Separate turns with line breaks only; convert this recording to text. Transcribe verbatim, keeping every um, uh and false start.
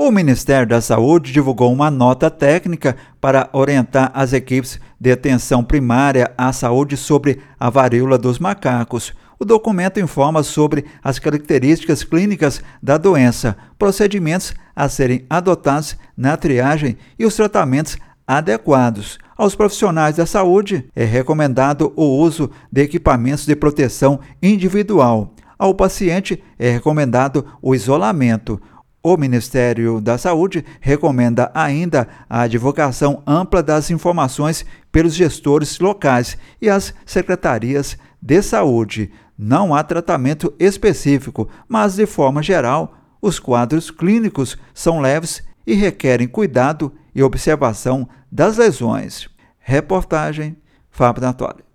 O Ministério da Saúde divulgou uma nota técnica para orientar as equipes de atenção primária à saúde sobre a varíola dos macacos. O documento informa sobre as características clínicas da doença, procedimentos a serem adotados na triagem e os tratamentos adequados. Aos profissionais da saúde é recomendado o uso de equipamentos de proteção individual. Ao paciente é recomendado o isolamento. O Ministério da Saúde recomenda ainda a divulgação ampla das informações pelos gestores locais e as secretarias de saúde. Não há tratamento específico, mas, de forma geral, os quadros clínicos são leves e requerem cuidado e observação das lesões. Reportagem Fábio Natoli.